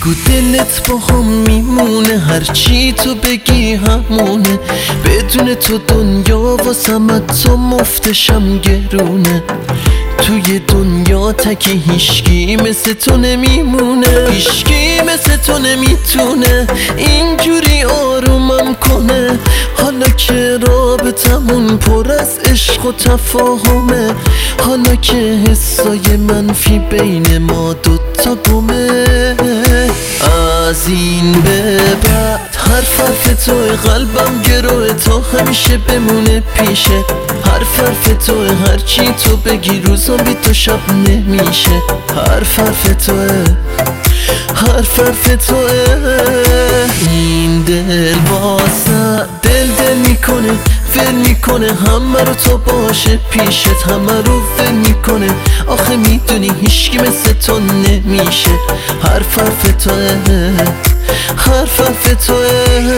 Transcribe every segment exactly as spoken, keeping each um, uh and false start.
تو دلت با هم میمونه، هرچی تو بگی همونه. بدون تو دنیا واسمت تو مفتشم گرونه. توی دنیا تک هیشکی مثل تو نمیمونه، هیشکی مثل تو نمیتونه اینجوری آرومم کنه. حالا که رابطمون پر از عشق و تفاهمه، حالا که حسای منفی بین ما دوتا گمه. از این به بعد حرف حرف توی قلبم گروه، تا همیشه بمونه پیشه. حرف حرف توی هرچی تو بگی روزا بی تو شب نمیشه. حرف حرف توی حرف حرف توی این دل واسه دل دل میکنه، ول میکنه همه رو تو باشه پیشت، همه رو ول میکنه. آخه میدونی هیچکی مثل تو نمیشه. حرف حرف توی حرف حرف توی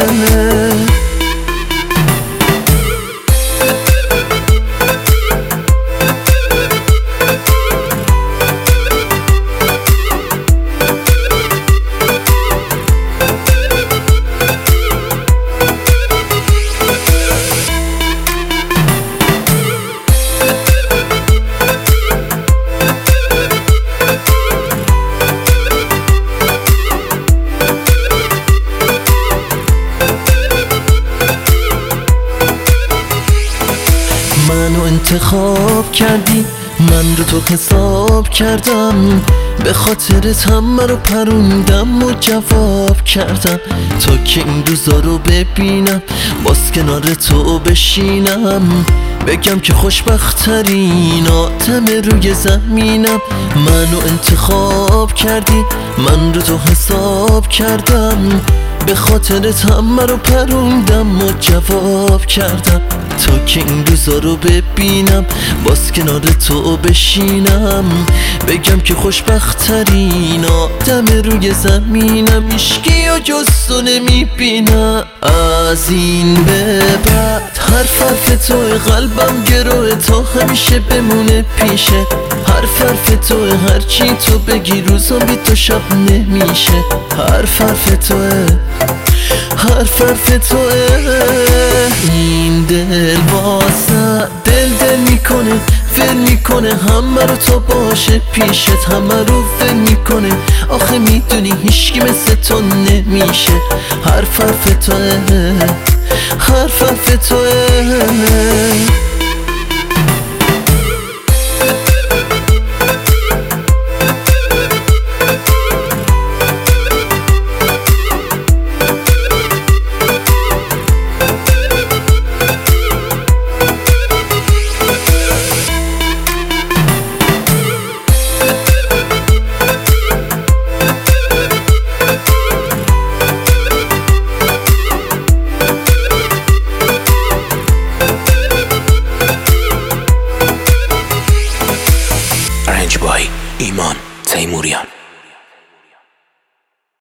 منو انتخاب کردی، من رو تو حساب کردم. به خاطرت همه رو پروندم و جواب کردم، تا که این روزا رو ببینم باز کنار تو بشینم. بگم که خوشبخت‌ترین آدم روی زمینم. منو انتخاب کردی، من رو تو حساب کردم. به خاطرت همه رو پروندم و جواب کردم، تا که این روزا رو ببینم باز کنار تو بشینم. بگم که خوشبخت‌ترین آدم روی زمینم. هیشکی و جز تو نمیبینم. از این به بعد حرف حرف توی قلبم گروه، تا همیشه بمونه پیشه. حرف حرف توی هرچی تو بگی روزا بی تو شب نمیشه. حرف حرف توی حرف حرف توی این دل واسه دل دل میکنه، ول میکنه همه رو تو باشه پیشت، همه رو ول میکنه. آخه میدونی هیچکی مثل تو نمیشه. حرف حرف توی حرف حرف توی